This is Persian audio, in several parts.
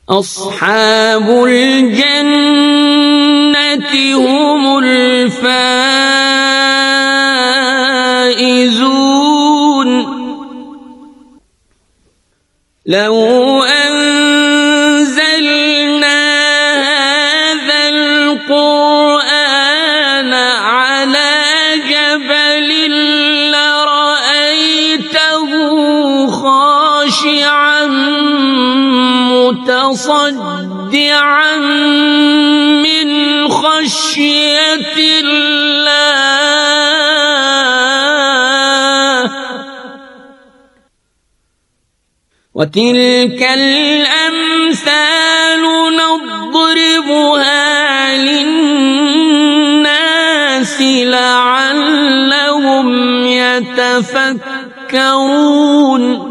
أصحاب الجنة هم الفائزون لو أنزلنا هذا القرآن على جبل لرأيته خاشعا متصدعا من خشية الله وتلك الأمثال نضربها للناس لعلهم يتفكرون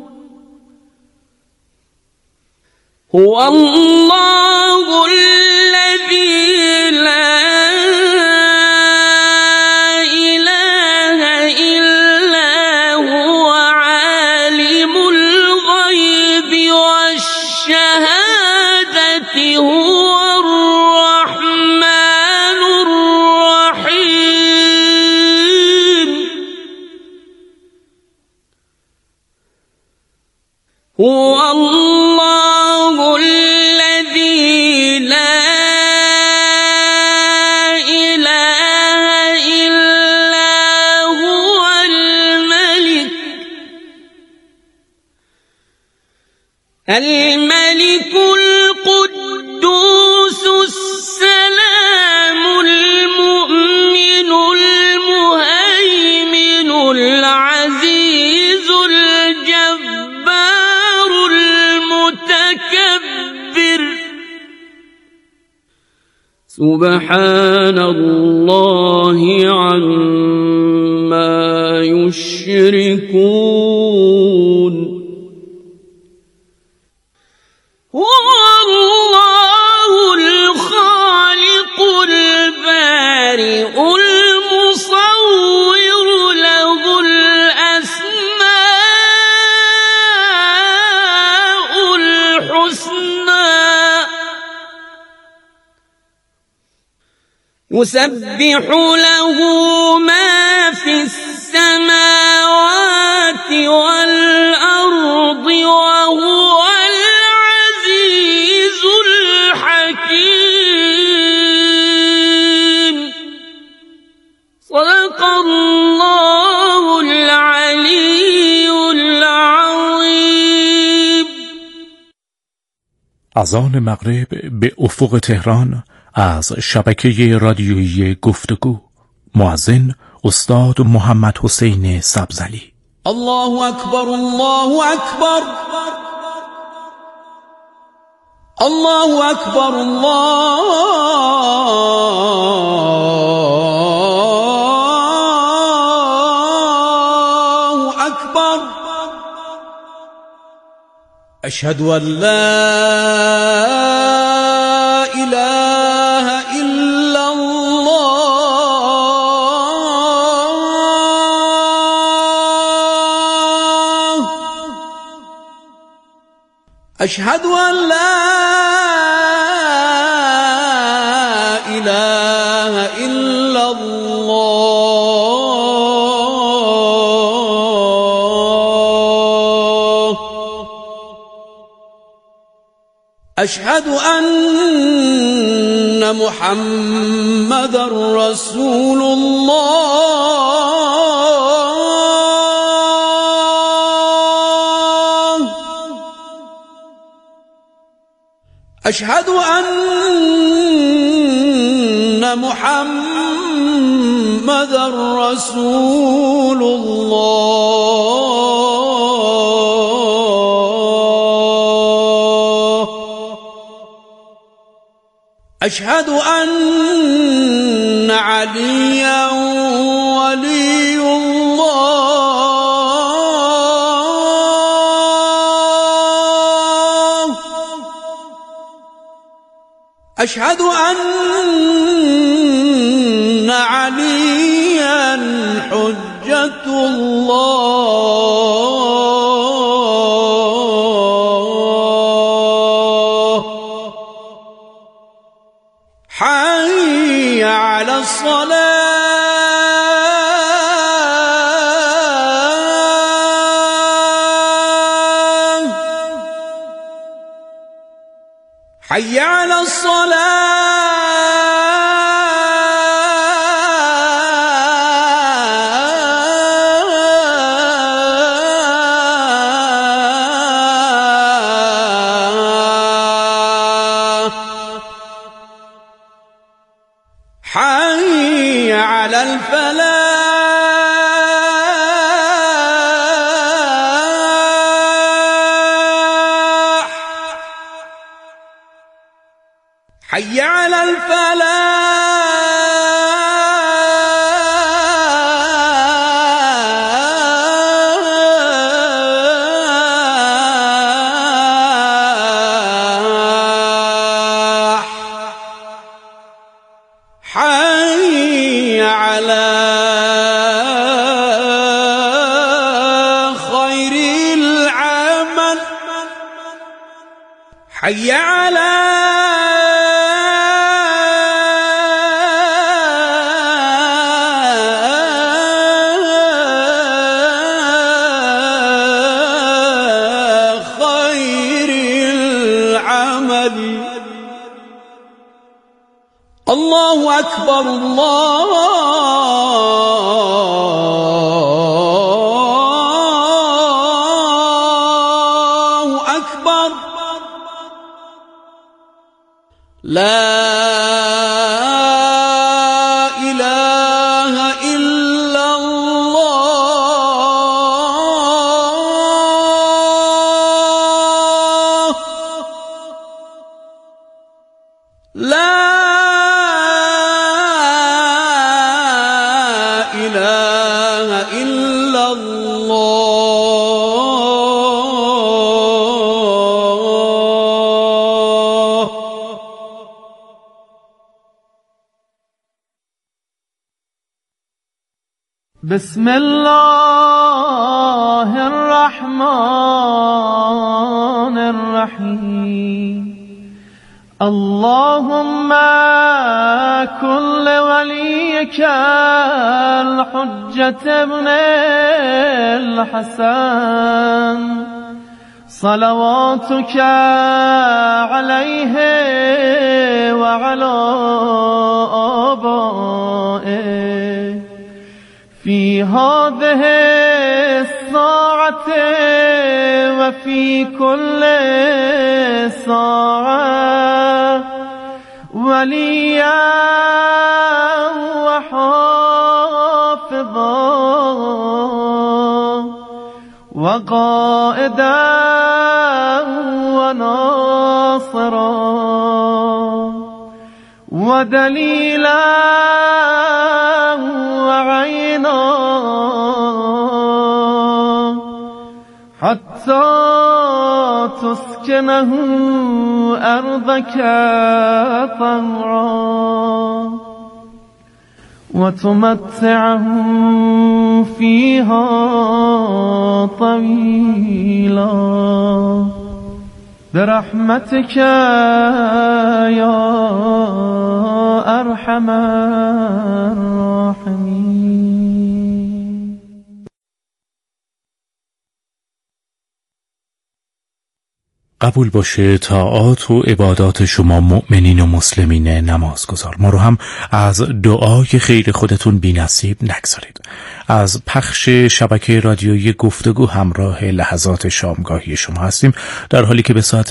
هو الله الذي لا إله إلا هو عالم الغيب والشهادة هو الرحمن الرحيم هو الله الذي لا إله إلا هو الملك القدوس السلام المؤمن المهيمن العزيز الجبار المتكبر سبحان الله عما يشركون هو الله الخالق البارئ المصور له الأسماء الحسنى يسبح له ما في السماوات والأرض وهو العزيز الحكيم صدق الله العلي العظيم. اذان مغرب به افق تهران از شبکه رادیویی گفتگو. مؤذن استاد محمد حسین سبزلی. الله اکبر الله اکبر الله اکبر الله اکبر اشهد ان لا اله الا الله اشهد ان لا اله الا الله اشهد ان محمدا رسول الله اشهد ان محمدا رسول الله اشهد ان عليا ولي الله اشهد ان عليا حجة الله حي على الصلاة حي على الفلاح حي على الفلاح حي على خير العمل حي على الله أكبر الله أكبر لا إله إلا الله لا إله إلا الله. بسم الله الرحمن الرحيم. اللهم كن لوليك الحجة ابن الحسن صلواتك عليه وعلى آبائه في هذه الساعة وفي كل ساعة وليا وحافظا وقائدا وناصرا ودليلا وعينا حتى تسكنه أرضك طوعا وتمتعه فيها طويلا برحمتك يا أرحم الراحمين. قبول باشه طاعات و عبادات شما مؤمنین و مسلمین نمازگزار. ما رو هم از دعای خیر خودتون بی نصیب نگذارید. از پخش شبکه رادیویی گفتگو همراه لحظات شامگاهی شما هستیم، در حالی که به ساعت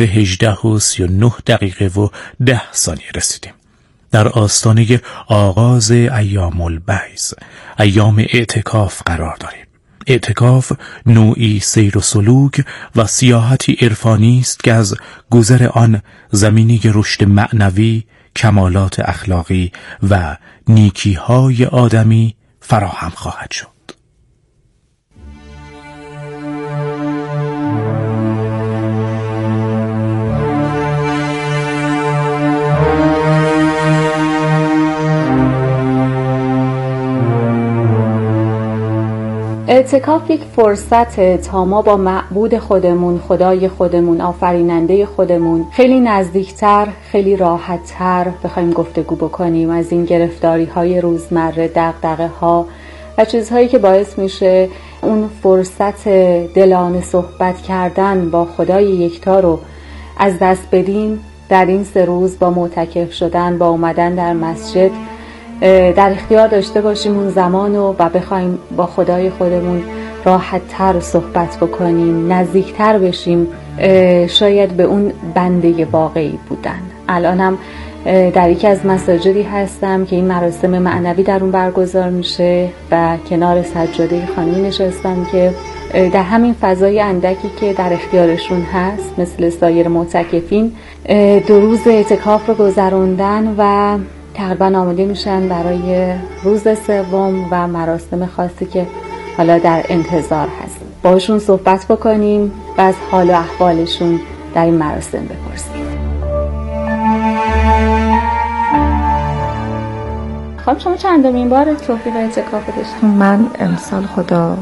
18:39 رسیدیم. در آستانه آغاز ایام البیض، ایام اعتکاف قرار داریم. اعتکاف نوعی سیر و سلوک و سیاحتی عرفانی است که از گذر آن زمینه رشد معنوی، کمالات اخلاقی و نیکی‌های آدمی فراهم خواهد شد. اعتکاف یک فرصته تا ما با معبود خودمون، خدای خودمون، آفریننده خودمون خیلی نزدیکتر، خیلی راحتتر بخوایم گفتگو بکنیم از این گرفتاری‌های روزمره، دغدغه‌ها و چیزهایی که باعث میشه اون فرصت دلانه صحبت کردن با خدای یکتا رو از دست بدیم. در این 3 روز با معتکف شدن، با اومدن در مسجد در اختیار داشته باشیم اون زمانو و بخوایم با خدای خودمون راحت‌تر صحبت بکنیم، نزدیکتر بشیم شاید به اون بنده واقعی بودن. الانم در یکی از مساجدی هستم که این مراسم معنوی در اون برگزار میشه و کنار سجاده خانمی نشستم که در همین فضای اندکی که در اختیارشون هست مثل سایر معتکفین 2 روز اعتکاف رو گذروندن و تقریبا آماده میشن برای روز 3 و مراسم خاصی که حالا در انتظار هست. باشون صحبت بکنیم و از حال و احوالشون در این مراسم بپرسیم. خب شما چندمین بار توفیق اعتکاف داشتید؟ من امسال خدا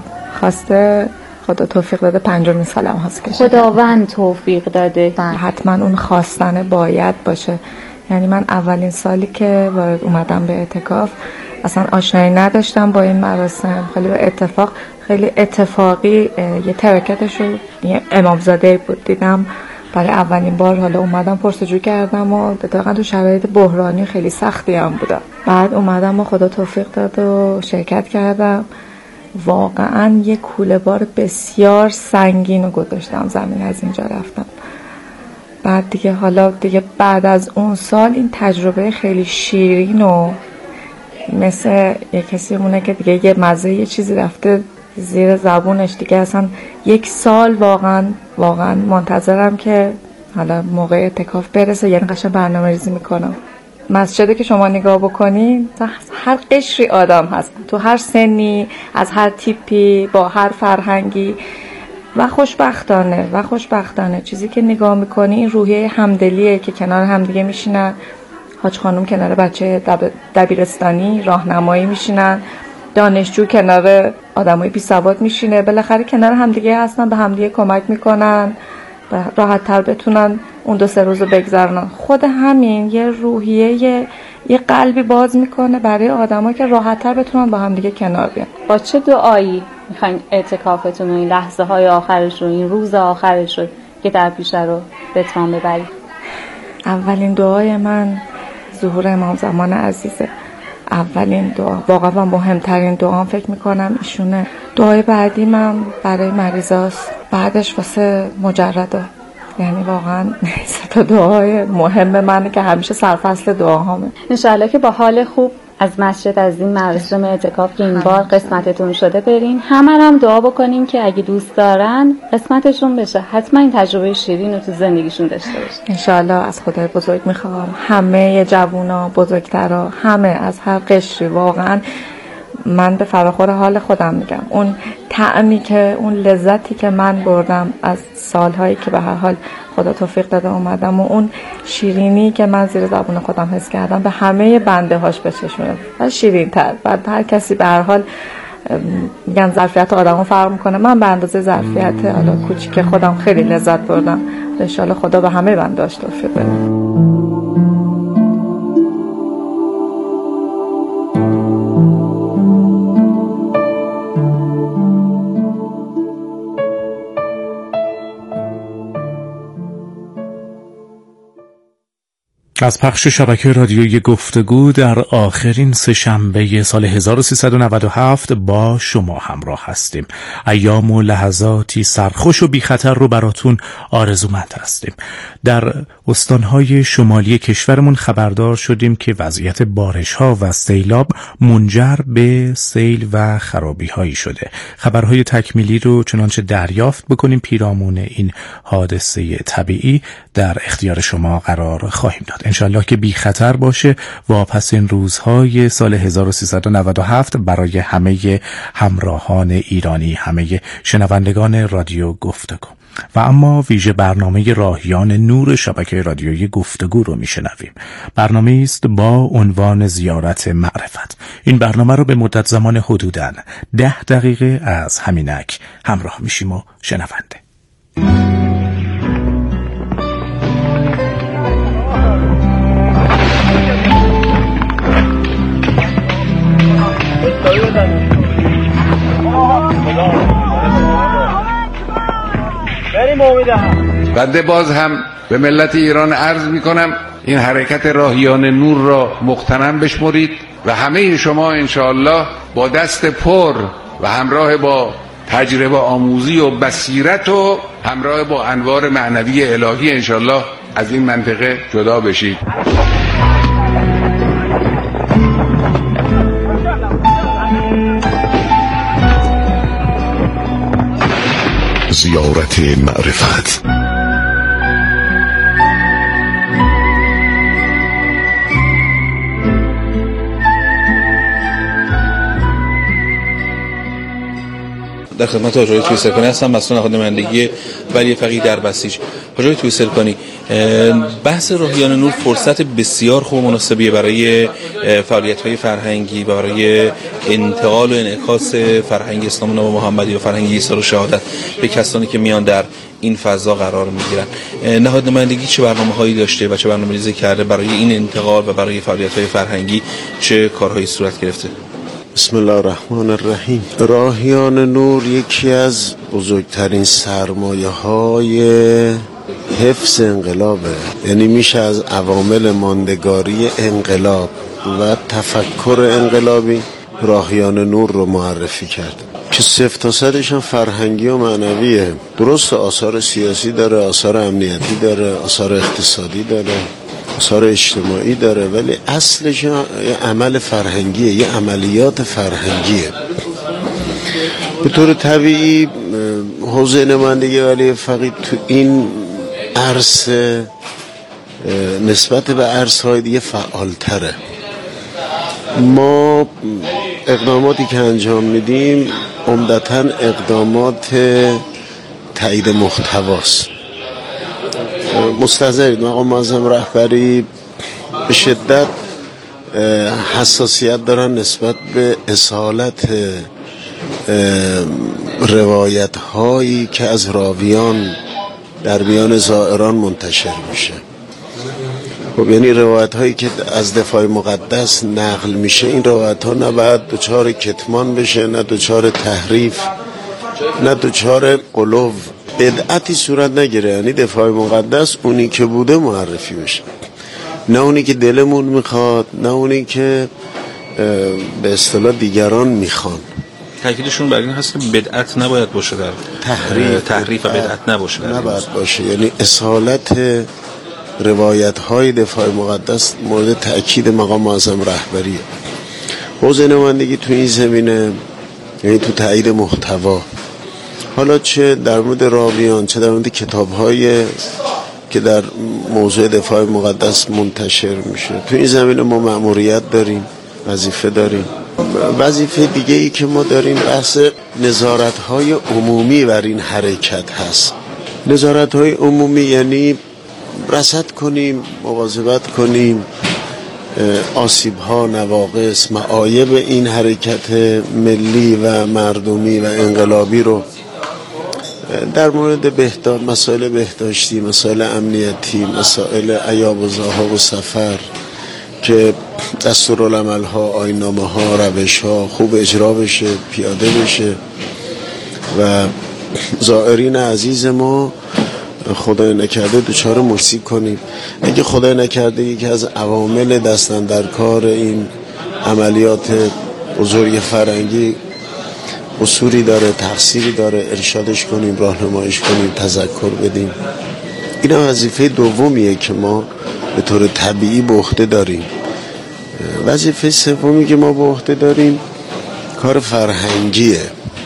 توفیق داده 5مین سالم هست که خداوند توفیق داده. حتما اون خواستن باید باشه. یعنی من اولین سالی که وارد اومدم به اعتکاف اصلا آشنایی نداشتم با این مراسم. خیلی اتفاقی یه ترکتش رو یه امامزاده بود دیدم برای اولین بار. حالا اومدم پرسجو کردم و اتفاقا تو شرایط بحرانی خیلی سختی هم بودم. بعد اومدم و خدا توفیق داد و شرکت کردم. واقعا یه کوله بار بسیار سنگین رو گذاشتم زمین، از اینجا رفتم. بعد دیگه بعد از اون سال این تجربه خیلی شیرین و مثل یه کسی مونه که دیگه یه مزه یه چیزی رفته زیر زبونش دیگه. اصلا 1 سال واقعا منتظرم که حالا موقع اعتکاف برسه. یعنی قشنگ برنامه‌ریزی میکنم. مسجدی که شما نگاه بکنین هر قشری آدم هست، تو هر سنی، از هر تیپی، با هر فرهنگی و خوشبختانه چیزی که نگاه میکنی این روحیه همدلیه که کنار همدیگه میشینن. حاج خانم کنار بچه دبیرستانی راهنمایی میشینن، دانشجو کنار آدمای بی سواد میشینه. بالاخره کنار همدیگه هستن، به همدیگه کمک میکنن راحت تر بتونن اون 2-3 روز رو بگذرونن. خود همین یه روحیه، یه قلبی باز میکنه برای آدما که راحت تر بتونن با همدیگه کنار بیان. با چه دعایی میخواین اعتکافتون این لحظه های آخرش رو، این روز آخرش رو که در پیشه رو به اتمام ببرید؟ اولین دعای من ظهور امام زمان عزیزه. اولین دعا، واقعا مهمترین دعام فکر میکنم ایشونه. دعای بعدی من برای مریضاست، بعدش واسه مجردا. یعنی واقعا 3 دعای مهم منه که همیشه سرفصل دعاهامه. انشالله که با حال خوب از مسجد، از این مراسم اعتکاف که این بار قسمتتون شده برین. همه هم دعا بکنین که اگه دوست دارن قسمتشون بشه، حتما این تجربه شیرین رو تو زندگیشون داشته باشن. انشالله. از خدای بزرگ میخوام همه جوونا، بزرگترا، همه از هر قشری، واقعا من به فراخور حال خودم میگم اون طعمی که، اون لذتی که من بردم از سالهایی که به هر حال خدا توفیق داده اومدم و اون شیرینی که من زیر زبون خودم حس کردم به همه بنده هاش بچشونه و شیرین تر. بعد هر کسی به هر حال میگن ظرفیت آدمو فرق میکنه. من به اندازه ظرفیت حالا کوچیک خودم خیلی لذت بردم. ان شاء الله خدا به همه بنده هاش توفیق بده. از پخش شبکه رادیویی گفتگو در آخرین سه‌شنبه سال 1397 با شما همراه هستیم. ایام و لحظاتی سرخوش و بی خطر رو براتون آرزومند هستیم. در استانهای شمالی کشورمون خبردار شدیم که وضعیت بارش‌ها و سیلاب منجر به سیل و خرابی‌هایی شده. خبرهای تکمیلی رو چنانچه دریافت بکنیم پیرامون این حادثه طبیعی در اختیار شما قرار خواهیم داد انشالله که بی خطر باشه واپس این روزهای سال 1397 برای همه همراهان ایرانی، همه شنوندگان رادیو گفتگو. و اما ویژه برنامه راهیان نور شبکه رادیویی گفتگو رو میشنویم. برنامه است با عنوان زیارت معرفت. این برنامه رو به مدت زمان حدوداً 10 دقیقه از همینک همراه میشیم و شنونده. بنده باز هم به ملت ایران عرض می کنم این حرکت راهیان نور را مغتنم بشمرید و همه شما انشاءالله با دست پر و همراه با تجربه آموزی و بصیرت و همراه با انوار معنوی الهی انشاءالله از این منطقه جدا بشید. زیارت معرفت. در خدمت حاج آقای تویسرکانی هستم، مسئول نهاد نمایندگی ولی فقیه در بسیج. حاج آقای تویسرکانی، بحث راهیان نور فرصت بسیار خوب و مناسبیه برای فعالیت‌های فرهنگی، برای انتقال و انعکاس فرهنگ اسلام ناب محمدی و فرهنگ ایثار و شهادت به کسانی که میان در این فضا قرار میگیرن. نهاد نمایندگی چه برنامه‌هایی داشته و چه برنامه‌ریزی کرده برای این انتقال و برای فعالیت‌های فرهنگی؟ چه کارهایی صورت گرفته؟ بسم الله الرحمن الرحیم. راهیان نور یکی از بزرگترین سرمایه‌های حفظ انقلابه، یعنی میشه از عوامل ماندگاری انقلاب و تفکر انقلابی راهیان نور رو معرفی کرد که 0 تا 100 هم فرهنگی و معنویه. درست آثار سیاسی داره، آثار امنیتی داره، آثار اقتصادی داره، آثار اجتماعی داره، ولی اصلش یه عمل فرهنگیه، یه عملیات فرهنگیه. به طور طبیعی حوزه نمایندگی ولی فقیه تو این عرصه نسبت به عرصه‌های دیگه فعالتره. ما اقداماتی که انجام میدیم عمدتاً اقدامات تایید محتواست. مستحضرید مقام معظم رهبری به شدت حساسیت دارن نسبت به اصالت روایت هایی که از راویان در میان زائران منتشر میشه. خب یعنی روایت هایی که از دفاع مقدس نقل میشه، این روایت ها نه باید دچار کتمان بشه، نه دچار تحریف، نه دچار غلو، بدعتی صورت نگیره. یعنی دفاع مقدس اونی که بوده معرفی بشه، نه اونی که دلمون میخواد، نه اونی که به اصطلاح دیگران میخوان. تاکیدشون بر این هست که بدعت نباید باشه، در تحریف و بدعت نباید باشه. یعنی اصالت روایت های دفاع مقدس مورد تأکید مقام معظم رهبریه. حوزه نمایندگی تو این زمینه، یعنی تو تایید محتوا، حالا چه در مورد راویان چه در مورد کتاب‌های که در موضوع دفاع مقدس منتشر میشه، تو این زمینه ما مأموریت داریم، وظیفه داریم. وظیفه دیگه ای که ما داریم بحث نظارت‌های عمومی بر این حرکت هست. نظارت‌های عمومی یعنی رصد کنیم، مواظبت کنیم آسیب‌ها، نواقص، معایب این حرکت ملی و مردمی و انقلابی رو در مورد بهداشت، مسائل بهداشتی، مسائل امنیتی، مسائل عیاب و ضحاک و سفر که دستورالعمل‌ها، آیین‌نامه‌ها، روش‌ها خوب اجرا بشه، پیاده بشه و زائرین عزیز ما خدای نکرده دچار مشکل کنیم. اگه خدای نکرده یکی از عوامل دستن در کار این عملیات بزرگ فرهنگی قصوری داره، تقصیری داره، ارشادش کنیم، راهنماییش کنیم، تذکر بدیم. این وظیفه دومیه که ما به طور طبیعی به عهده داریم. وظیفه سومی که ما به عهده داریم کار فرهنگیه.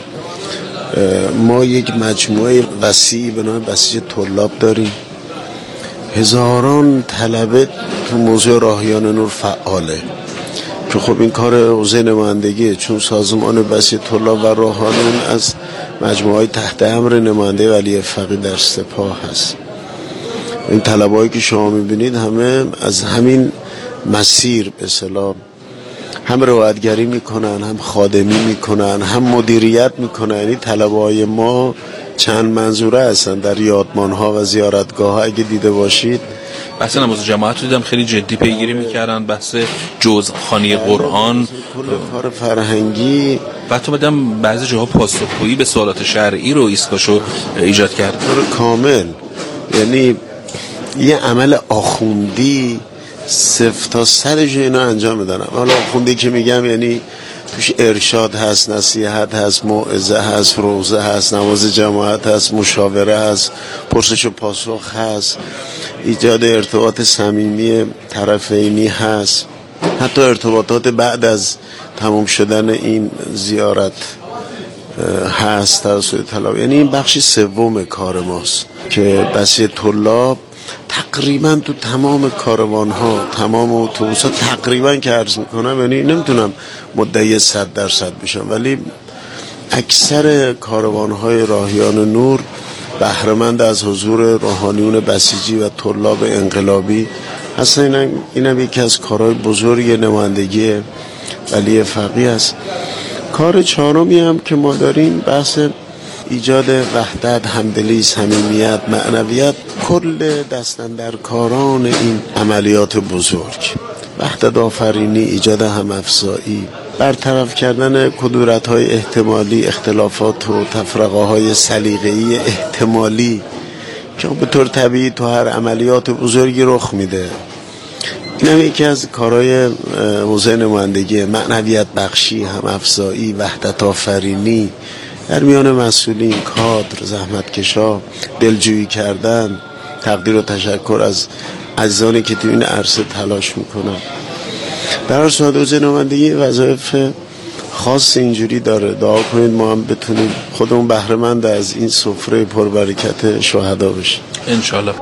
ما یک مجموعه وسیع به نام بسیج طلاب داریم. هزاران طلبه تو موضوع راهیان نور فعاله که خب این کار حوزه نمایندگیه، چون سازمان بسیط طلاب و روحانیون از مجموعه تحت امر نماینده ولی فقیه در سپاه هست. این طلبهایی که شما میبینید همه از همین مسیر به اصطلاح هم روایتگری میکنن، هم خادمی میکنن، هم مدیریت میکنن. یعنی طلبه‌های ما چند منظوره هستن در یادمانها و زیارتگاه ها. اگه دیده باشید بحث نماز جماعت رو دیدم خیلی جدی پیگیری میکردن، بحث جزخوانی قرآن، کل کار فرهنگی و حتی بدم بعضی جاها پاسخگویی به سوالات شرعی رو ایستگاهشو ایجاد کرد. طور کامل، یعنی یه عمل آخوندی 0 تا 100 اینا انجام میدن. حالا آخوندی که میگم یعنی توش ارشاد هست، نصیحت هست، موعظه هست، روزه هست، نماز جماعت هست، مشاوره هست، پرسش و پاسخ هست، ایجاد ارتباط صمیمی طرفینی هست، حتی ارتباطات بعد از تمام شدن این زیارت هست توسط طلاب. یعنی این بخشی سوم کار ماست که بسیط طلاب تقریبا تو تمام کاروان ها، تمام اتوبوس ها تقریبا که عرض میکنم، یعنی نمیتونم مدعی 100% بشم، ولی اکثر کاروان های راهیان نور بهره‌مند از حضور روحانیون بسیجی و طلاب انقلابی هستن. اینم یکی از کارهای بزرگ نمایندگی ولی فقیه است. کار چهارمی هم که ما داریم بحث ایجاد وحدت، همدلی، صمیمیت، معنویت، کل دستاندرکاران این عملیات بزرگ، وحدت آفرینی، ایجاد هم‌افزایی، برطرف کردن کدورت‌های احتمالی، اختلافات و تفرقه‌های سلیقه‌ای احتمالی که به طور طبیعی تو هر عملیات بزرگی رخ میده. این هم یکی از کارهای حوزه نمایندگی، معنویت بخشی، هم‌افزایی، وحدت آفرینی در میان مسئولین، کادر، زحمتکشا، دلجویی کردن، تقدیر و تشکر از عزیزانی که تو این عرصه تلاش میکنن. در هر صورت حوزه نمایندگی وظایف خاص اینجوری داره. دعا کنید ما هم بتونیم خودمون بهره مند از این سفره پربرکت شهدا بشیم انشالله.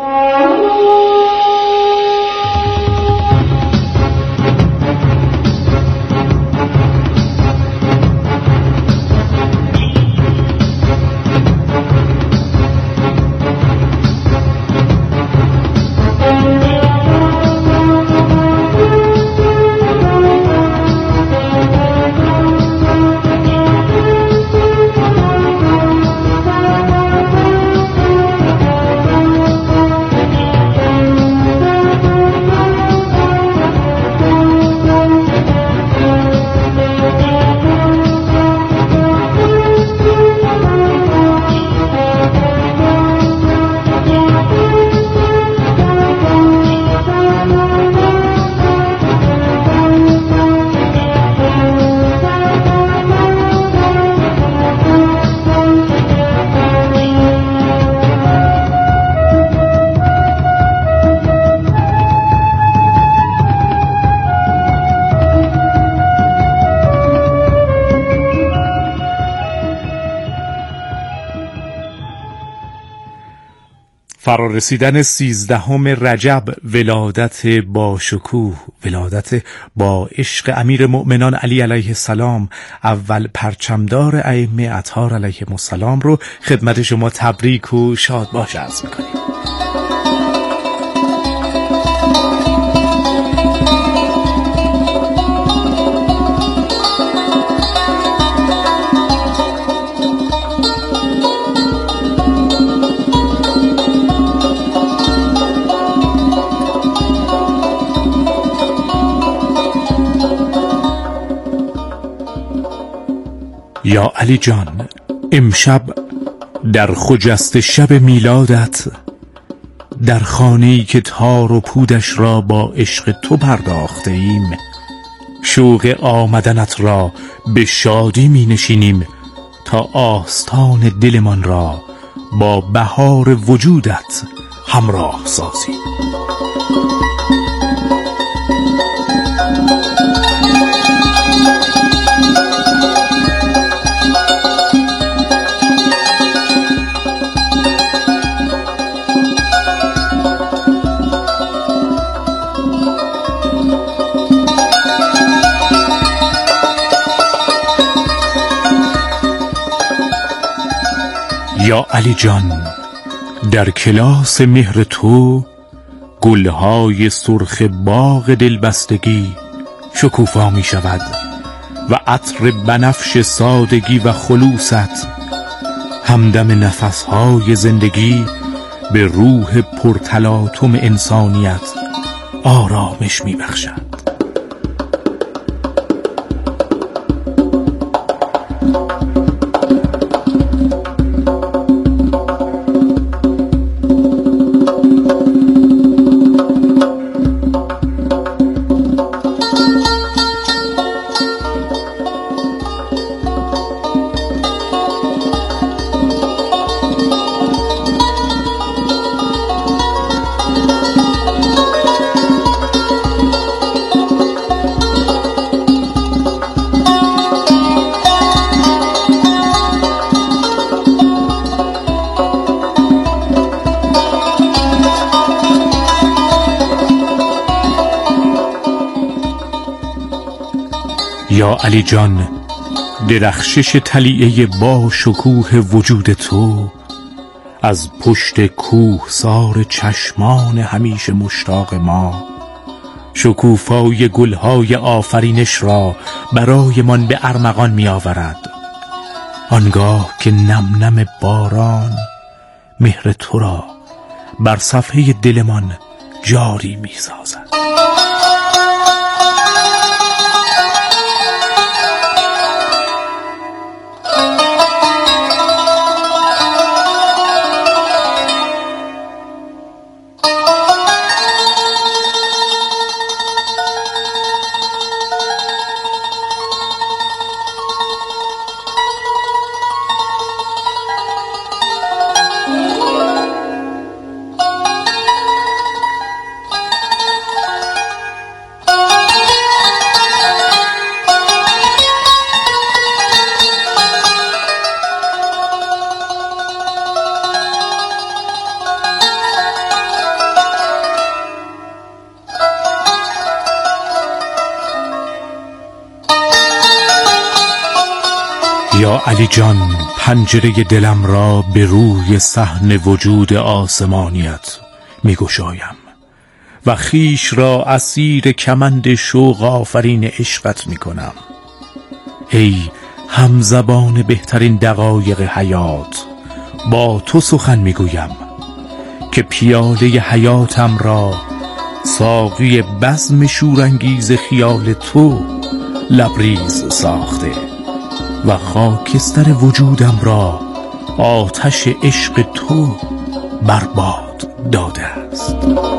فرارسیدن 13 رجب، ولادت با شکوه، ولادت با عشق امیر مؤمنان علی علیه السلام، اول پرچمدار ائمه اطهار علیهم السلام رو خدمت شما تبریک و شاد باش عرض می‌کنیم. یا علی جان، امشب در خجست شب میلادت، در خانه‌ای که تار و پودش را با عشق تو پرداخته ایم، شوق آمدنت را به شادی می نشینیم تا آستان دلمان را با بهار وجودت همراه سازیم. یا علی جان، در کلاس مهر تو گلهای سرخ باغ دلبستگی شکوفا می شود و عطر بنفش سادگی و خلوصت همدم نفسهای زندگی به روح پرتلاطم انسانیت آرامش می بخشد. یا علی جان، درخشش طلیعه با شکوه وجود تو از پشت کوهسار چشمان همیشه مشتاق ما شکوفای گلهای آفرینش را برایمان به ارمغان می آورد. آنگاه که نم نم باران مهر تو را بر صفحه دلمان جاری می سازد. یا علی جان، پنجره دلم را به روی صحن وجود آسمانیت می گشایم و خیش را اسیر کمند شوق آفرین عشقت می کنم. ای همزبان بهترین دقایق حیات، با تو سخن می گویم که پیاله حیاتم را ساقی بزم شورانگیز خیال تو لبریز ساخته و خاکستر وجودم را آتش عشق تو برباد داده است.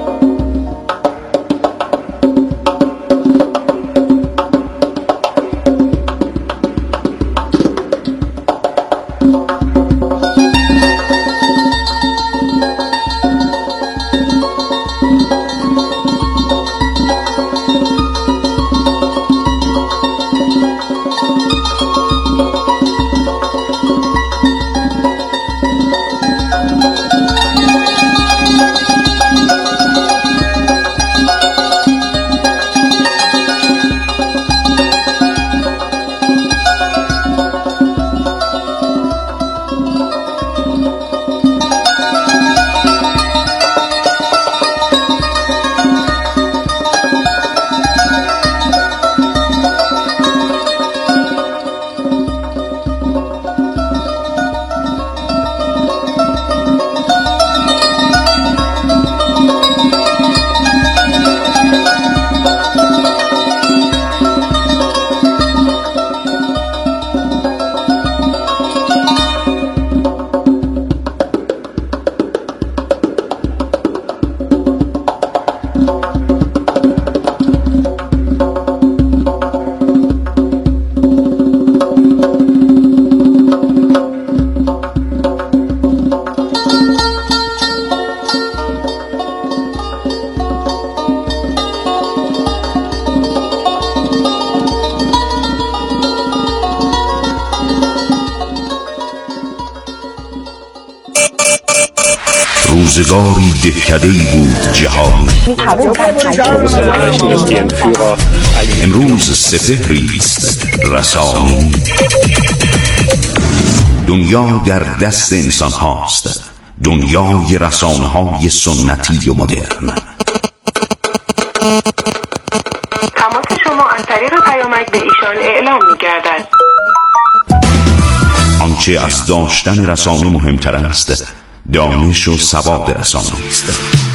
روزگاری دهکده‌ای بود جهان، امروز سپهری است رسانی. دنیا در دست انسان هاست، دنیای رسانه های سنتی و مدرن. تماس شما از طریق پیامک به ایشان اعلام می‌گردد. آنچه از داشتن رسانه مهمتر است، دانش و سواد رسانه است.